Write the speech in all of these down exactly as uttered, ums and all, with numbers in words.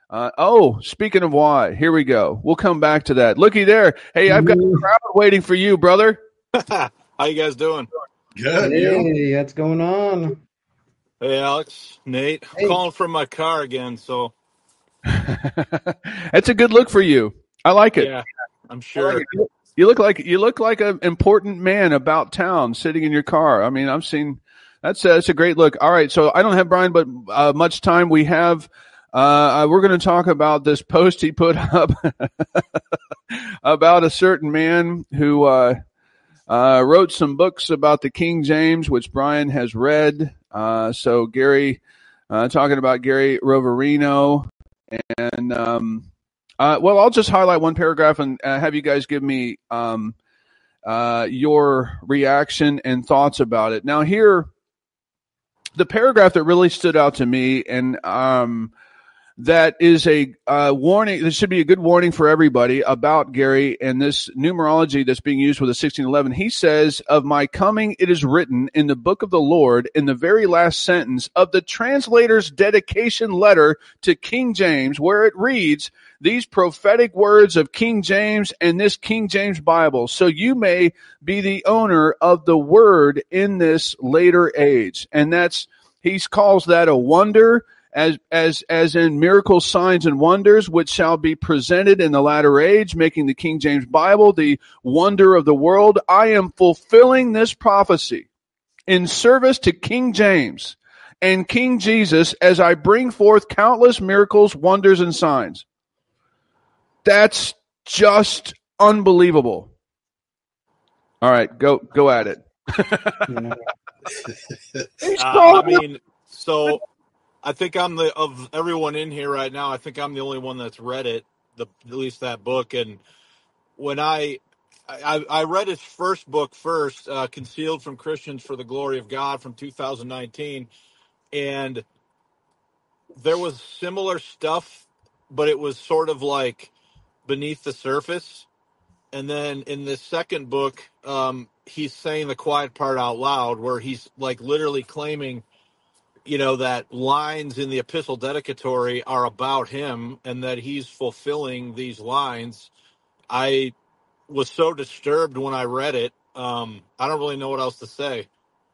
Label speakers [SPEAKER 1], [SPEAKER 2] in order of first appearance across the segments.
[SPEAKER 1] Uh, oh, speaking of why, here we go. We'll come back to that. Looky there. Hey, I've got a crowd waiting for you, brother.
[SPEAKER 2] How you guys doing?
[SPEAKER 3] Good.
[SPEAKER 4] Hey,
[SPEAKER 3] You?
[SPEAKER 4] what's going on?
[SPEAKER 2] Hey, Alex, Nate. I'm
[SPEAKER 4] Hey.
[SPEAKER 2] calling from my car again, so
[SPEAKER 1] That's a good look for you. I like it.
[SPEAKER 2] yeah, I'm
[SPEAKER 1] I
[SPEAKER 2] sure.
[SPEAKER 1] like it. You look like you look like an important man about town, sitting in your car. I mean, I've seen that's a, that's a great look. All right, so I don't have Brian, but uh, much time we have. Uh, we're going to talk about this post he put up about a certain man who uh, uh, wrote some books about the King James, which Brian has read. Uh, so Gary, uh, talking about Gary Roverino, and um, uh, well, I'll just highlight one paragraph and uh, have you guys give me um, uh, your reaction and thoughts about it. Now, here, the paragraph that really stood out to me, and um, that is a uh, warning. This should be a good warning for everybody about Gary and this numerology that's being used with the sixteen eleven. He says, "Of my coming it is written in the book of the Lord," in the very last sentence of the translator's dedication letter to King James, where it reads, "These prophetic words of King James and this King James Bible, so you may be the owner of the word in this later age." And that's, he calls that a wonder, as as as in miracles, signs, and wonders, which shall be presented in the latter age, making the King James Bible the wonder of the world. I am fulfilling this prophecy in service to King James and King Jesus as I bring forth countless miracles, wonders, and signs. That's just unbelievable. All right, go go at it.
[SPEAKER 2] Uh, I mean, so I think I'm the of everyone in here right now. I think I'm the only one that's read it, the at least that book. And when I I, I read his first book first, uh, "Concealed from Christians for the Glory of God" from two thousand nineteen, and there was similar stuff, but it was sort of like beneath the surface. And then in this second book, um, he's saying the quiet part out loud, where he's like literally claiming, you know, that lines in the epistle dedicatory are about him and that he's fulfilling these lines. I was so disturbed when I read it. Um, I don't really know what else to say.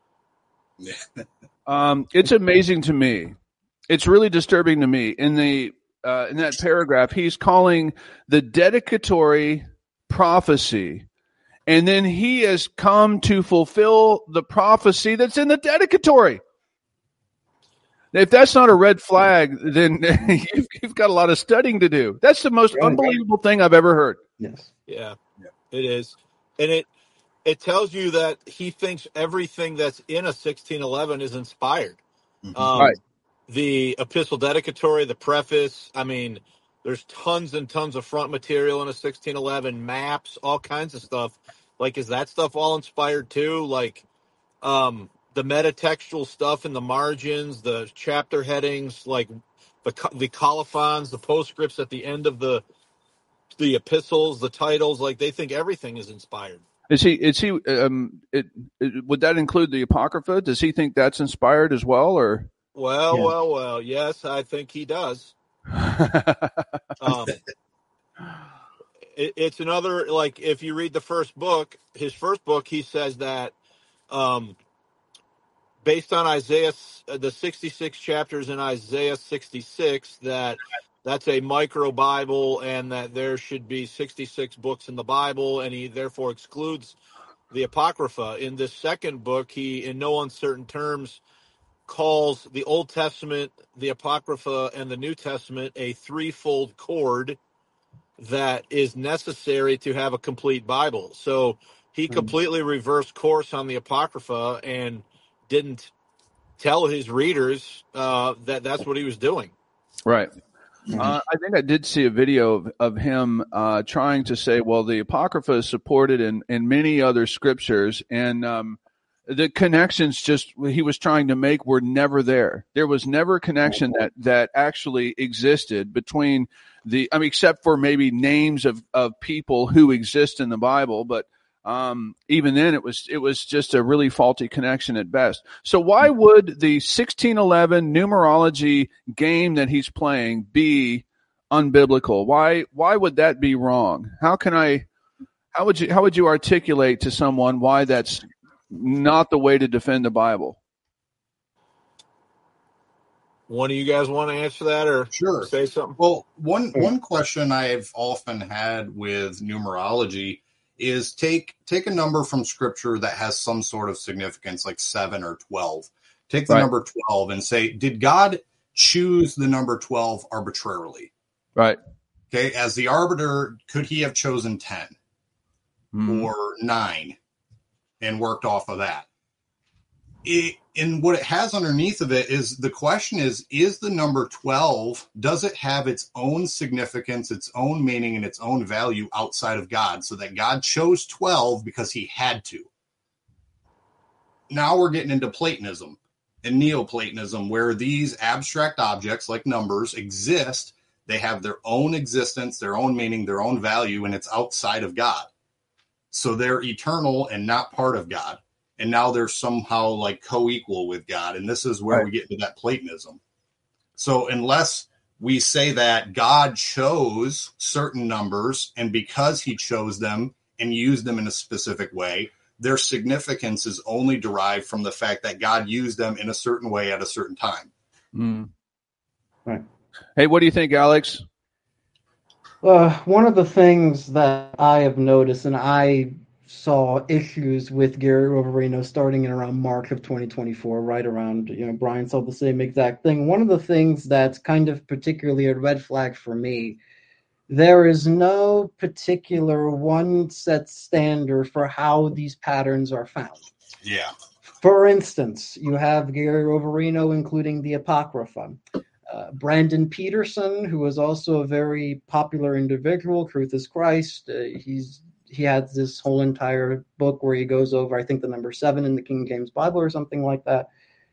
[SPEAKER 1] Um, it's amazing to me. It's really disturbing to me. In the uh, in that paragraph, he's calling the dedicatory prophecy, and then he has come to fulfill the prophecy that's in the dedicatory. If that's not a red flag, then you've, you've got a lot of studying to do. That's the most
[SPEAKER 4] Right.
[SPEAKER 1] unbelievable thing I've ever heard.
[SPEAKER 4] Yes.
[SPEAKER 2] Yeah, it is. And it it tells you that he thinks everything that's in a sixteen eleven is inspired.
[SPEAKER 3] Mhm.
[SPEAKER 2] Um,
[SPEAKER 1] Right.
[SPEAKER 2] The epistle dedicatory, the preface. I mean, there's tons and tons of front material in a sixteen eleven, maps, all kinds of stuff. Like, is that stuff all inspired too? Like, um, the metatextual stuff in the margins, the chapter headings, like the co- the colophons, the postscripts at the end of the the epistles, the titles. Like, they think everything is inspired.
[SPEAKER 1] Is he? Is he? Um, it, it, would that include the Apocrypha? Does he think that's inspired as well, or?
[SPEAKER 2] Well,
[SPEAKER 4] Yes.
[SPEAKER 2] well, well. Yes, I think he does. Um, it, it's another, like, if you read the first book, his first book, he says that um, based on Isaiah, the sixty-six chapters in Isaiah sixty-six, that that's a micro Bible and that there should be sixty-six books in the Bible, and he therefore excludes the Apocrypha. In this second book, he, in no uncertain terms, calls the Old Testament, the Apocrypha, and the New Testament a threefold cord that is necessary to have a complete Bible. So he completely reversed course on the Apocrypha and didn't tell his readers uh, that that's what he was doing.
[SPEAKER 1] Right. Uh, I think I did see a video of, of him uh, trying to say, well, the Apocrypha is supported in, in many other scriptures, and um, the connections just he was trying to make were never there. There was never a connection that, that actually existed between the, I mean, except for maybe names of, of people who exist in the Bible, but um, even then it was, it was just a really faulty connection at best. So why would the sixteen eleven numerology game that he's playing be unbiblical? Why why would that be wrong? How can I how would you how would you articulate to someone why that's not the way to defend the Bible?
[SPEAKER 2] One of you guys want to answer that or
[SPEAKER 3] Sure.
[SPEAKER 2] say something?
[SPEAKER 3] Well, one one question I've often had with numerology is take take a number from Scripture that has some sort of significance, like seven or twelve. Take the
[SPEAKER 1] Right.
[SPEAKER 3] number twelve and say, did God choose the number twelve arbitrarily?
[SPEAKER 1] Right.
[SPEAKER 3] Okay, as the arbiter, could he have chosen ten
[SPEAKER 1] Mm.
[SPEAKER 3] or nine and worked off of that? It, and what it has underneath of it is the question is, is the number twelve, does it have its own significance, its own meaning, and its own value outside of God, so that God chose twelve because he had to? Now we're getting into Platonism and Neoplatonism, where these abstract objects like numbers exist. They have their own existence, their own meaning, their own value, and it's outside of God. So they're eternal and not part of God. And now they're somehow like co-equal with God. And this is where
[SPEAKER 1] Right.
[SPEAKER 3] we get into that Platonism. So unless we say that God chose certain numbers, and because he chose them and used them in a specific way, their significance is only derived from the fact that God used them in a certain way at a certain time.
[SPEAKER 1] Mm.
[SPEAKER 4] Right.
[SPEAKER 1] Hey, what do you think, Alex?
[SPEAKER 4] Uh, one of the things that I have noticed, and I saw issues with Gary Roverino starting in around March of twenty twenty-four, right around, you know, Brian saw the same exact thing. One of the things that's kind of particularly a red flag for me, there is no particular one set standard for how these patterns are found.
[SPEAKER 3] Yeah.
[SPEAKER 4] For instance, you have Gary Roverino including the Apocrypha. Uh, Brandon Peterson, who is also a very popular individual, Truth is Christ. Uh, he's he has this whole entire book where he goes over, I think, the number seven in the King James Bible or something like that.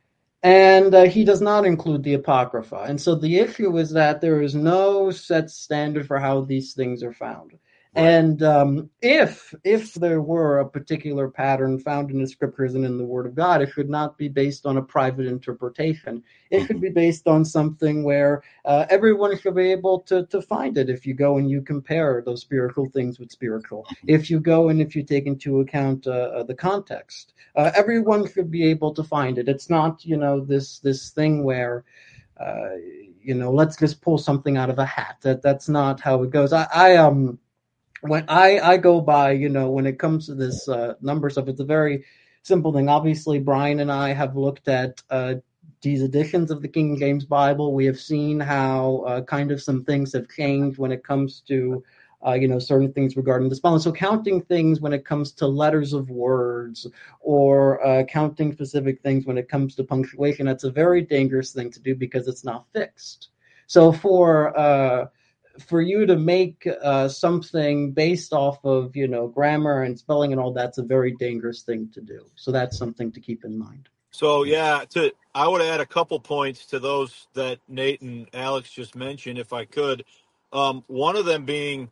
[SPEAKER 4] And uh, he does not include the Apocrypha. And so the issue is that there is no set standard for how these things are found.
[SPEAKER 3] Right.
[SPEAKER 4] And um, if if there were a particular pattern found in the scriptures and in the Word of God, it should not be based on a private interpretation. It should be based on something where uh, everyone should be able to, to find it if you go and you compare those spiritual things with spiritual. If you go and if you take into account uh, uh, the context, uh, everyone should be able to find it. It's not, you know, this this thing where, uh, you know, let's just pull something out of a hat. That That's not how it goes. I, I um. When I, I go by, you know, when it comes to this uh, number stuff, it's a very simple thing. Obviously, Brian and I have looked at uh, these editions of the King James Bible. We have seen how uh, kind of some things have changed when it comes to, uh, you know, certain things regarding the spelling. So counting things when it comes to letters of words or uh, counting specific things when it comes to punctuation, that's a very dangerous thing to do because it's not fixed. So for... Uh, For you to make uh, something based off of, you know, grammar and spelling and all that's a very dangerous thing to do. So that's something to keep in mind.
[SPEAKER 2] So yeah, to I would add a couple points to those that Nate and Alex just mentioned, if I could. Um, one of them being,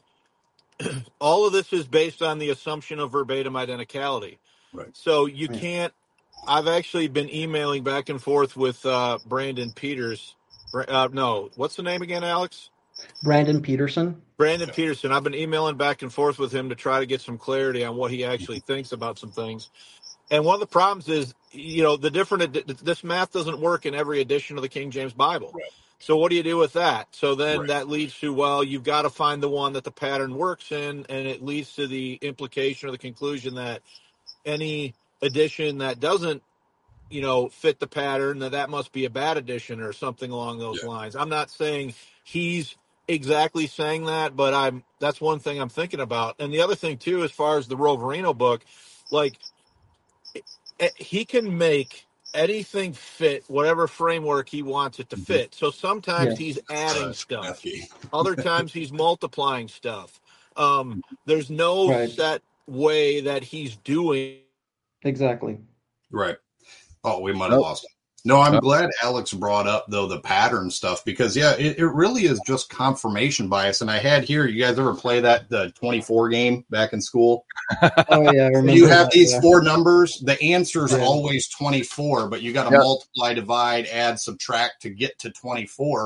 [SPEAKER 2] all of this is based on the assumption of verbatim identicality.
[SPEAKER 3] Right.
[SPEAKER 2] So you
[SPEAKER 4] Right.
[SPEAKER 2] can't. I've actually been emailing back and forth with uh, Brandon Peters. Uh, no, what's the name again, Alex?
[SPEAKER 4] Brandon Peterson.
[SPEAKER 2] Brandon Peterson. I've been emailing back and forth with him to try to get some clarity on what he actually thinks about some things. And one of the problems is, you know, the different, this math doesn't work in every edition of the King James Bible.
[SPEAKER 3] Right.
[SPEAKER 2] So what do you do with that? So then
[SPEAKER 3] Right.
[SPEAKER 2] that leads to, well, you've got to find the one that the pattern works in, and it leads to the implication or the conclusion that any edition that doesn't, you know, fit the pattern, that that must be a bad edition or something along those
[SPEAKER 3] Yeah.
[SPEAKER 2] lines. I'm not saying he's exactly saying that, but I'm that's one thing I'm thinking about. And the other thing too, as far as the Roverino book, like it, he can make anything fit whatever framework he wants it to fit. So sometimes
[SPEAKER 4] Yes.
[SPEAKER 2] he's adding
[SPEAKER 3] Uh,
[SPEAKER 2] stuff,
[SPEAKER 3] Matthew.
[SPEAKER 2] other times he's multiplying stuff. Um, there's no
[SPEAKER 4] Right.
[SPEAKER 2] set way that he's doing.
[SPEAKER 4] Exactly.
[SPEAKER 3] Right. Oh, we might have
[SPEAKER 1] Nope.
[SPEAKER 3] lost him. No, I'm
[SPEAKER 1] Nope.
[SPEAKER 3] glad Alex brought up, though, the pattern stuff, because, yeah, it, it really is just confirmation bias. And I had here, you guys ever play that the twenty-four game back in school?
[SPEAKER 4] Oh, yeah. I remember
[SPEAKER 3] You have
[SPEAKER 4] that,
[SPEAKER 3] these
[SPEAKER 4] yeah.
[SPEAKER 3] four numbers. The answer is
[SPEAKER 4] Yeah.
[SPEAKER 3] always twenty-four, but you got to
[SPEAKER 1] Yep.
[SPEAKER 3] multiply, divide, add, subtract to get to twenty-four.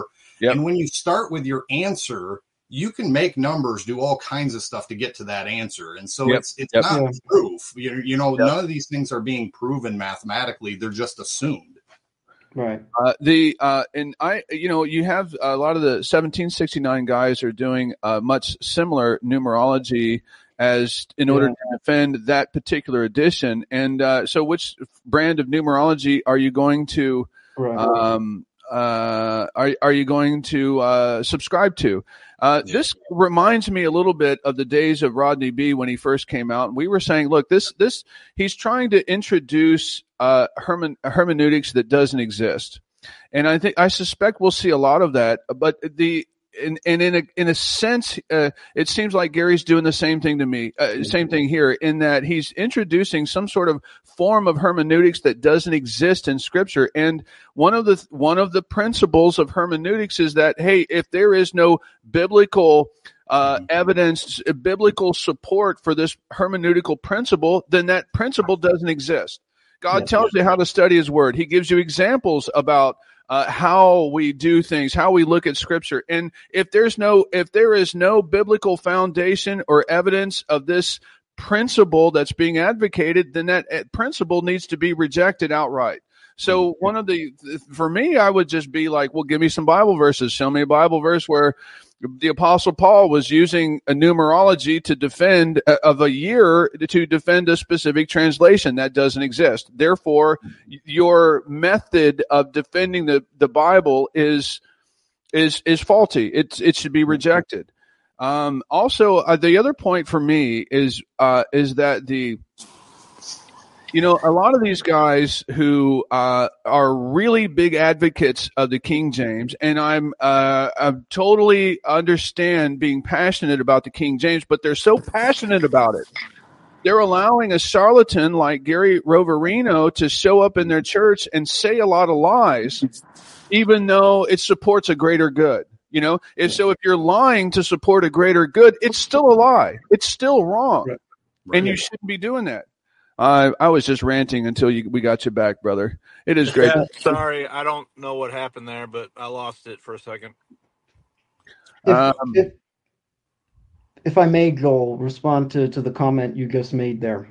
[SPEAKER 1] Yep.
[SPEAKER 3] And when you start with your answer, you can make numbers do all kinds of stuff to get to that answer. And so
[SPEAKER 1] Yep.
[SPEAKER 3] it's it's
[SPEAKER 1] Yep.
[SPEAKER 3] not
[SPEAKER 4] Yeah.
[SPEAKER 3] proof. You, you know,
[SPEAKER 1] Yep.
[SPEAKER 3] none of these things are being proven mathematically. They're just assumed.
[SPEAKER 4] Right.
[SPEAKER 1] Uh, the uh, and I, you know, you have a lot of the seventeen sixty-nine guys are doing uh, much similar numerology as in order
[SPEAKER 4] Yeah.
[SPEAKER 1] to defend that particular edition. And uh, so, which brand of numerology are you going to
[SPEAKER 4] Right.
[SPEAKER 1] um, uh, are are you going to uh, subscribe to? Uh,
[SPEAKER 3] Yeah.
[SPEAKER 1] This reminds me a little bit of the days of Rodney B. when he first came out. And we were saying, look, this this he's trying to introduce uh, hermen, hermeneutics that doesn't exist, and I think I suspect we'll see a lot of that. But the and, and in a in a sense, uh, it seems like Gary's doing the same thing to me, uh, same thing here, in that he's introducing some sort of form of hermeneutics that doesn't exist in Scripture. And one of the one of the principles of hermeneutics is that, hey, if there is no biblical uh, evidence, biblical support for this hermeneutical principle, then that principle doesn't exist. God
[SPEAKER 4] Yes.
[SPEAKER 1] tells you how to study His Word. He gives you examples about uh, how we do things, how we look at Scripture. And if there's no, if there is no biblical foundation or evidence of this principle that's being advocated, then that uh, principle needs to be rejected outright. So one of the, for me, I would just be like, well, give me some Bible verses. Show me a Bible verse where the Apostle Paul was using a numerology to defend uh, of a year to defend a specific translation that doesn't exist. Therefore, your method of defending the, the Bible is is is faulty. It it should be rejected. Um, also, uh, the other point for me is uh, is that the You know, a lot of these guys who uh, are really big advocates of the King James, and I'm uh, I totally understand being passionate about the King James, but they're so passionate about it, they're allowing a charlatan like Gary Roverino to show up in their church and say a lot of lies, even though it supports a greater good. You know, if so, if you're lying to support a greater good, it's still a lie. It's still wrong,
[SPEAKER 4] Right.
[SPEAKER 1] and you shouldn't be doing that. Uh, I was just ranting until you, we got you back, brother. It is great.
[SPEAKER 4] Yeah.
[SPEAKER 2] Sorry, I don't know what happened there, but I lost it for a second.
[SPEAKER 4] If,
[SPEAKER 1] Um,
[SPEAKER 4] if, if I may, Joel, respond to, to the comment you just made there.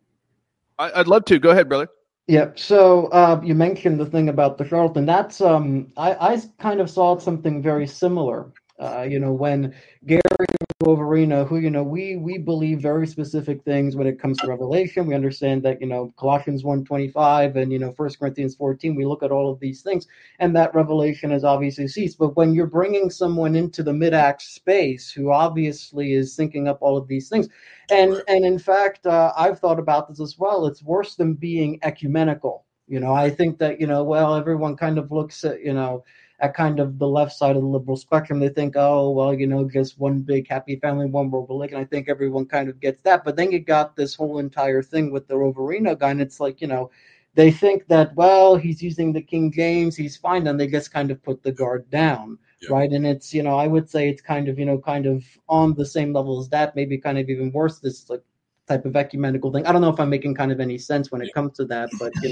[SPEAKER 1] I, I'd love to. Go ahead, brother.
[SPEAKER 4] Yeah, so uh, you mentioned the thing about the charlatan. That's um, I, I kind of saw something very similar. Uh, you know, when Gary Roverino, who you know, we we believe very specific things when it comes to Revelation. We understand that you know Colossians one twenty-five and you know First Corinthians fourteen. We look at all of these things, and that revelation has obviously ceased. But when you're bringing someone into the mid-act space who obviously is thinking up all of these things, and and in fact, uh, I've thought about this as well. It's worse than being ecumenical. You know, I think that you know, well, everyone kind of looks at you know. at kind of the left side of the liberal spectrum. They think, oh, well, you know, just one big happy family, one world religion. I think everyone kind of gets that. But then you got this whole entire thing with the Roverino guy, and it's like, you know, they think that, well, he's using the King James, he's fine, and they just kind of put the guard down, yeah. right? And it's, you know, I would say it's kind of, you know, kind of on the same level as that, maybe kind of even worse, this like type of ecumenical thing. I don't know if I'm making kind of any sense when it comes to that, but, you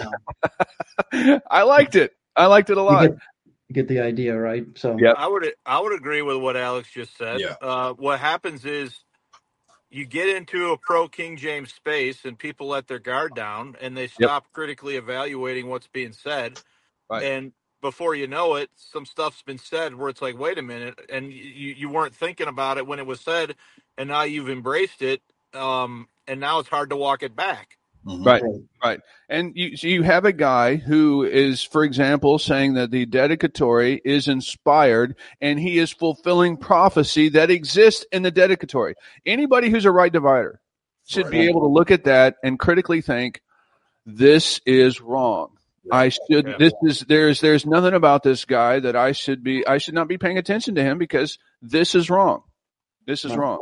[SPEAKER 1] know. I liked it. I liked it a lot.
[SPEAKER 4] You get the idea, right? So
[SPEAKER 2] yeah, I would I would agree with what Alex just said.
[SPEAKER 3] Yeah.
[SPEAKER 2] Uh, what happens is you get into a pro King James space and people let their guard down and they stop yep. critically evaluating what's being said. Right. And before you know it, some stuff's been said where it's like, wait a minute, and you, you weren't thinking about it when it was said, and now you've embraced it, um, and now it's hard to walk it back.
[SPEAKER 1] Mm-hmm. Right, right. And you so you have a guy who is, for example, saying that the dedicatory is inspired and he is fulfilling prophecy that exists in the dedicatory. Anybody who's a right divider should right. be able to look at that and critically think, this is wrong. Right. I should, yeah. this is, there's, there's nothing about this guy that I should be, I should not be paying attention to him because this is wrong. This is right. wrong.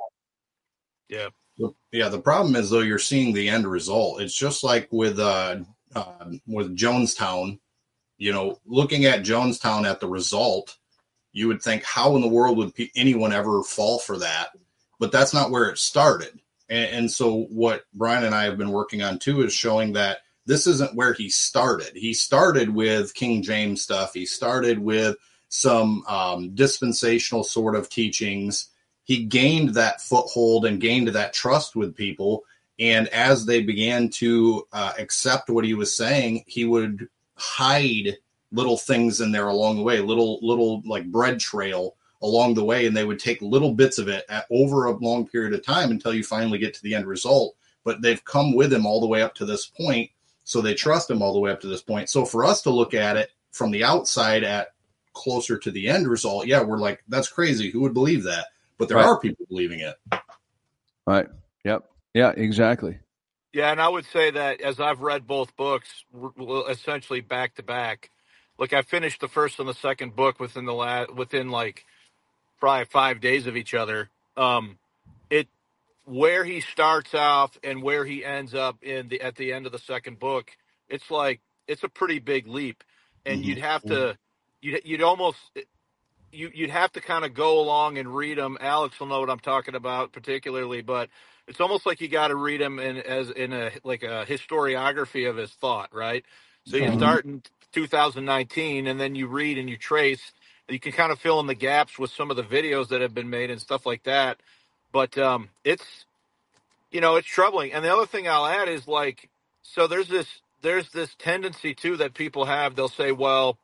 [SPEAKER 2] Yeah.
[SPEAKER 3] Yeah, the problem is, though, you're seeing the end result. It's just like with uh, uh, with Jonestown, you know, looking at Jonestown at the result, you would think, how in the world would pe- anyone ever fall for that? But that's not where it started. And, and so what Brian and I have been working on, too, is showing that this isn't where he started. He started with King James stuff. He started with some um, dispensational sort of teachings. He gained that foothold and gained that trust with people. And as they began to uh, accept what he was saying, he would hide little things in there along the way, little, little like bread trail along the way. And they would take little bits of it at, over a long period of time until you finally get to the end result. But they've come with him all the way up to this point. So they trust him all the way up to this point. So for us to look at it from the outside at closer to the end result, yeah, we're like, that's crazy. Who would believe that? But there
[SPEAKER 1] right.
[SPEAKER 3] are people believing it.
[SPEAKER 1] Right. Yep. Yeah, exactly.
[SPEAKER 2] Yeah, and I would say that as I've read both books, essentially back to back, like I finished the first and the second book within the last, within like probably five days of each other. Um, it where he starts off and where he ends up in the at the end of the second book, it's like it's a pretty big leap, and mm-hmm. you'd have to you'd you'd almost you you'd have to kind of go along and read them. Alex will know what I'm talking about particularly, but it's almost like you got to read him in as in a like a historiography of his thought, right? So you start in two thousand nineteen, and then you read and you trace. You can kind of fill in the gaps with some of the videos that have been made and stuff like that. But um, it's you know it's troubling. And the other thing I'll add is like so there's this there's this tendency too that people have. They'll say, well,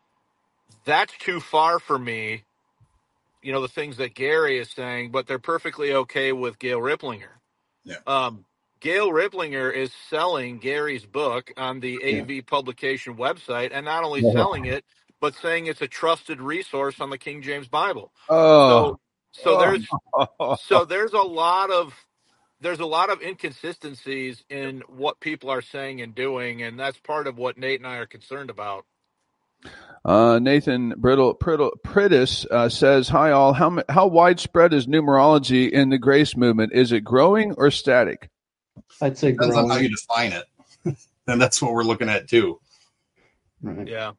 [SPEAKER 2] that's too far for me. You know, the things that Gary is saying, but they're perfectly okay with Gail Riplinger.
[SPEAKER 3] Yeah.
[SPEAKER 2] Um, Gail Riplinger is selling Gary's book on the A V yeah. publication website, and not only yeah. selling it, but saying it's a trusted resource on the King James Bible.
[SPEAKER 1] Oh.
[SPEAKER 2] So, so there's so there's a lot of there's a lot of inconsistencies in what people are saying and doing, and that's part of what Nate and I are concerned about.
[SPEAKER 1] Uh, Nathan Brittle, Brittle, Prittis uh, says, "Hi all. How how widespread is numerology in the grace movement? Is it growing or static?"
[SPEAKER 4] I'd say
[SPEAKER 3] depends
[SPEAKER 4] growing.
[SPEAKER 3] on how you define it, and that's what we're looking at too.
[SPEAKER 4] Right.
[SPEAKER 2] Yeah.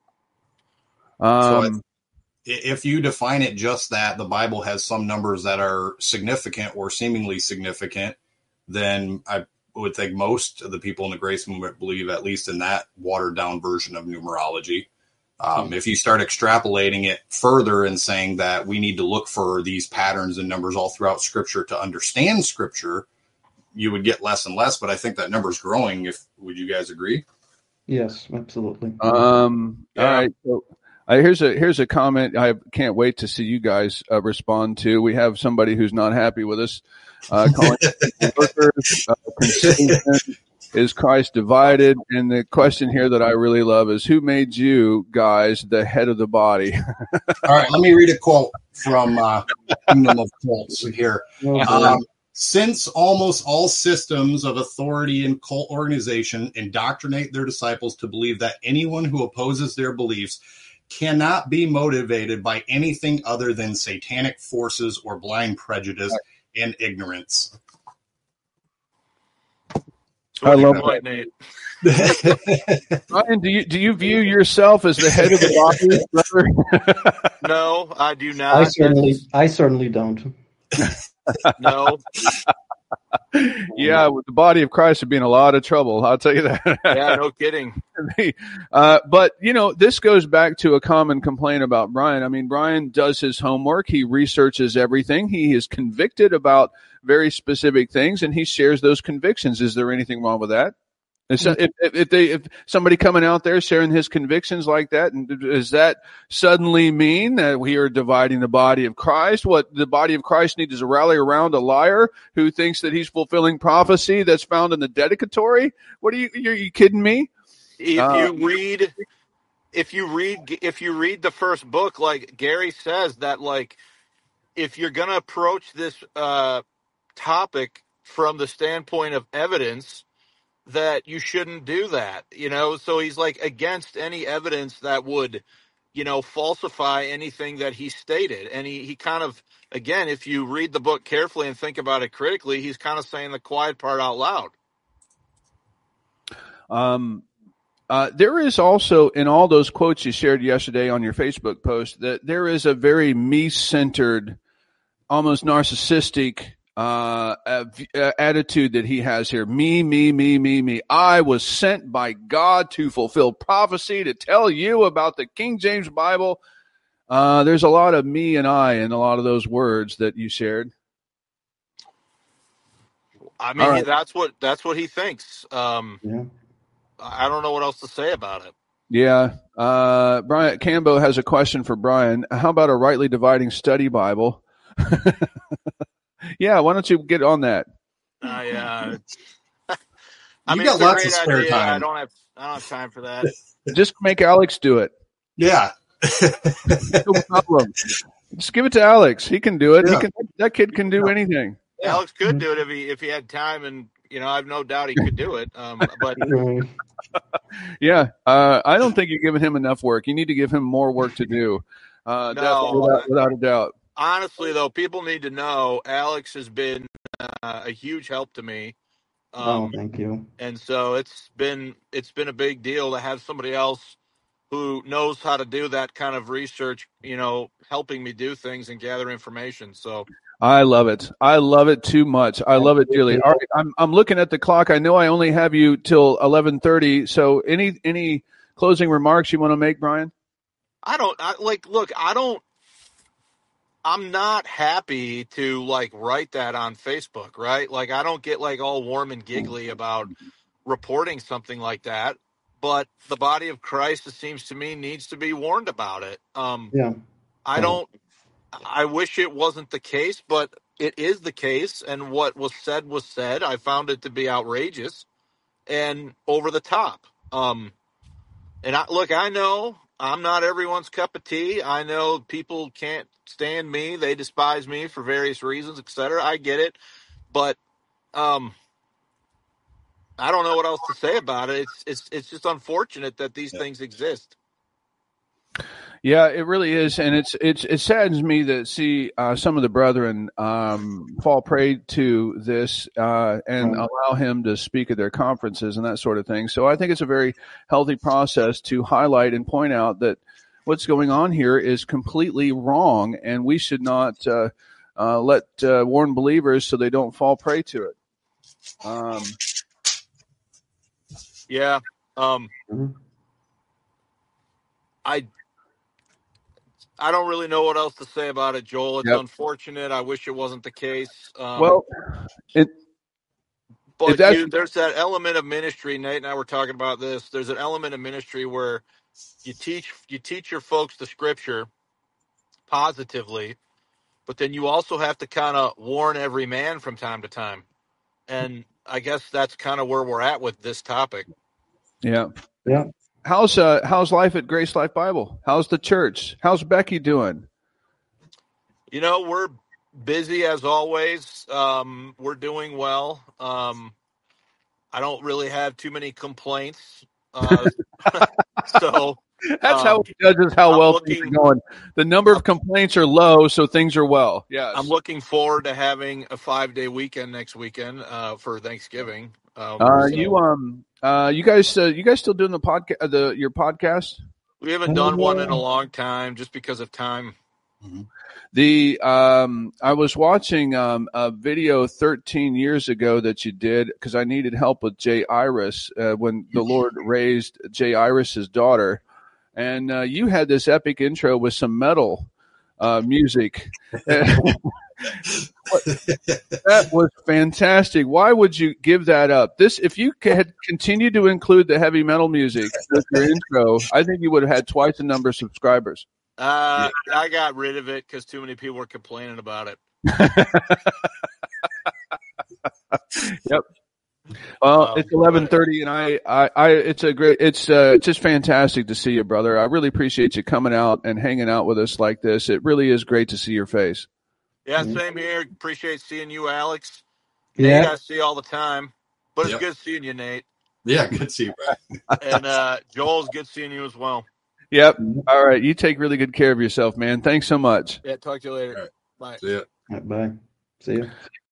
[SPEAKER 1] Um,
[SPEAKER 3] so if you define it just that the Bible has some numbers that are significant or seemingly significant, then I would think most of the people in the grace movement believe at least in that watered down version of numerology. Um, if you start extrapolating it further and saying that we need to look for these patterns and numbers all throughout Scripture to understand Scripture, you would get less and less. But I think that number is growing. If would you guys agree?
[SPEAKER 4] Yes, absolutely.
[SPEAKER 1] Um,
[SPEAKER 2] yeah.
[SPEAKER 1] All right. So, uh, here's a here's a comment I can't wait to see you guys uh, respond to. We have somebody who's not happy with us. Uh, calling workers, uh, is Christ divided? And the question here that I really love is, who made you guys the head of the body?
[SPEAKER 3] All right, let me read a quote from uh, Kingdom of Cults here. Um, Since almost all systems of authority and cult organization indoctrinate their disciples to believe that anyone who opposes their beliefs cannot be motivated by anything other than satanic forces or blind prejudice and ignorance.
[SPEAKER 1] I love that, Nate. Ryan, do you do you view yourself as the head of the body, brother?
[SPEAKER 2] No, I do not.
[SPEAKER 4] I certainly, I certainly don't.
[SPEAKER 2] No.
[SPEAKER 1] Yeah, with the body of Christ would be in a lot of trouble. I'll tell you that.
[SPEAKER 2] Yeah, no kidding.
[SPEAKER 1] uh, but, you know, this goes back to a common complaint about Brian. I mean, Brian does his homework. He researches everything. He is convicted about very specific things, and he shares those convictions. Is there anything wrong with that? If, if, if they, if somebody coming out there sharing his convictions like that, and does that suddenly mean that we are dividing the body of Christ? What the body of Christ needs is to rally around a liar who thinks that he's fulfilling prophecy that's found in the dedicatory? What are you? Are you kidding me?
[SPEAKER 2] If uh, you read, if you read, if you read the first book, like Gary says, that like if you're going to approach this uh, topic from the standpoint of evidence, that you shouldn't do that, you know? So he's like against any evidence that would, you know, falsify anything that he stated. And he, he kind of, again, if you read the book carefully and think about it critically, he's kind of saying the quiet part out loud.
[SPEAKER 1] Um, uh, there is also, in all those quotes you shared yesterday on your Facebook post, that there is a very me-centered, almost narcissistic uh, uh, attitude that he has here. Me, me, me, me, me. I was sent by God to fulfill prophecy, to tell you about the King James Bible. Uh, there's a lot of me and I in a lot of those words that you shared.
[SPEAKER 2] I mean,
[SPEAKER 1] right.
[SPEAKER 2] that's what that's what he thinks. Um,
[SPEAKER 4] Yeah.
[SPEAKER 2] I don't know what else to say about it.
[SPEAKER 1] Yeah. Uh, Brian Cambo has a question for Brian. How about a rightly dividing study Bible? Yeah, why don't you get on that?
[SPEAKER 2] I, uh, I
[SPEAKER 3] You
[SPEAKER 2] mean,
[SPEAKER 3] got
[SPEAKER 2] it's a
[SPEAKER 3] lots
[SPEAKER 2] great
[SPEAKER 3] of spare
[SPEAKER 2] idea. I
[SPEAKER 3] time.
[SPEAKER 2] don't have I don't have time for that.
[SPEAKER 1] Just make Alex do it.
[SPEAKER 3] Yeah.
[SPEAKER 1] No problem. Just give it to Alex. He can do it.
[SPEAKER 3] Yeah.
[SPEAKER 1] He can. That kid can do anything.
[SPEAKER 3] Yeah.
[SPEAKER 2] Alex could do it if he if he had time, and you know, I have no doubt he could do it. Um, but
[SPEAKER 4] Right.
[SPEAKER 1] Yeah, uh, I don't think you're giving him enough work. You need to give him more work to do. Uh,
[SPEAKER 2] No,
[SPEAKER 1] definitely, without, without a doubt.
[SPEAKER 2] honestly, though, people need to know Alex has been uh, a huge help to me. Um,
[SPEAKER 4] Oh, thank you.
[SPEAKER 2] and so it's been it's been a big deal to have somebody else who knows how to do that kind of research, you know, helping me do things and gather information. So
[SPEAKER 1] I love it. I love it too much. I love it dearly. All right, I'm I'm looking at the clock. I know I only have you till eleven thirty. So any any closing remarks you want to make, Brian?
[SPEAKER 2] I don't I, like look. I don't. I'm not happy to like write that on Facebook, right? Like I don't get like all warm and giggly about reporting something like that. But the body of Christ, it seems to me, needs to be warned about it. Um,
[SPEAKER 4] Yeah.
[SPEAKER 2] I don't. I wish it wasn't the case, but it is the case. And what was said was said. I found it to be outrageous and over the top. Um, and I, look, I know I'm not everyone's cup of tea. I know people can't stand me. They despise me for various reasons, et cetera. I get it. But um, I don't know what else to say about it. It's it's it's just unfortunate that these
[SPEAKER 3] Yeah.
[SPEAKER 2] things exist.
[SPEAKER 1] Yeah, it really is, and it's it's it saddens me to see uh, some of the brethren um, fall prey to this uh, and
[SPEAKER 4] Right.
[SPEAKER 1] allow him to speak at their conferences and that sort of thing. So I think it's a very healthy process to highlight and point out that what's going on here is completely wrong, and we should not uh, uh, let uh, warn believers so they don't fall prey to it. Um,
[SPEAKER 2] Yeah. Um,
[SPEAKER 4] Mhm.
[SPEAKER 2] I I don't really know what else to say about it, Joel. It's
[SPEAKER 1] Yep.
[SPEAKER 2] unfortunate. I wish it wasn't the case. Um,
[SPEAKER 1] well, it,
[SPEAKER 2] but
[SPEAKER 1] that's-
[SPEAKER 2] you, there's that element of ministry. Nate and I were talking about this. There's an element of ministry where you teach you teach your folks the scripture positively, but then you also have to kind of warn every man from time to time. And I guess that's kind of where we're at with this topic.
[SPEAKER 1] yeah.
[SPEAKER 4] Yeah.
[SPEAKER 1] How's uh how's life at Grace Life Bible? How's the church? How's Becky doing?
[SPEAKER 2] You know, we're busy as always. Um, we're doing well. Um, I don't really have too many complaints. Uh, so
[SPEAKER 1] That's
[SPEAKER 2] um,
[SPEAKER 1] how it judges how
[SPEAKER 2] I'm
[SPEAKER 1] well
[SPEAKER 2] looking,
[SPEAKER 1] things are going. The number of complaints are low, so things are well. Yes.
[SPEAKER 2] I'm looking forward to having a five day weekend next weekend uh, for Thanksgiving. Um,
[SPEAKER 1] Uh,
[SPEAKER 2] so
[SPEAKER 1] you um uh you guys uh, you guys still doing the podcast the your podcast?
[SPEAKER 2] we haven't done one in a long time just because of time.
[SPEAKER 3] Mhm.
[SPEAKER 1] The um I was watching um a video thirteen years ago that you did because I needed help with Jay Iris uh, when the Lord raised Jay Iris's daughter, and uh, you had this epic intro with some metal uh, music. That was fantastic. Why would you give that up? This, if you had continued to include the heavy metal music with your intro, I think you would have had twice the number of subscribers.
[SPEAKER 2] Uh, I got rid of it because too many people were complaining about it.
[SPEAKER 1] Yep. Well,
[SPEAKER 2] Um,
[SPEAKER 1] it's eleven thirty, and I, I, I, it's a great, it's uh, just fantastic to see you, brother. I really appreciate you coming out and hanging out with us like this. It really is great to see your face.
[SPEAKER 2] Yeah,
[SPEAKER 4] Mhm.
[SPEAKER 2] same here. Appreciate seeing you, Alex.
[SPEAKER 4] Yeah.
[SPEAKER 2] Nate, I see you all the time, but it's
[SPEAKER 3] Yep.
[SPEAKER 2] good seeing you, Nate.
[SPEAKER 3] Yeah, good to see you, Brian.
[SPEAKER 2] And uh, Joel's good seeing you as well.
[SPEAKER 1] Yep. All right. You take really good care of yourself, man. Thanks so much.
[SPEAKER 2] Yeah, talk to you later.
[SPEAKER 3] All right.
[SPEAKER 2] Bye.
[SPEAKER 3] See ya.
[SPEAKER 4] Bye. See you.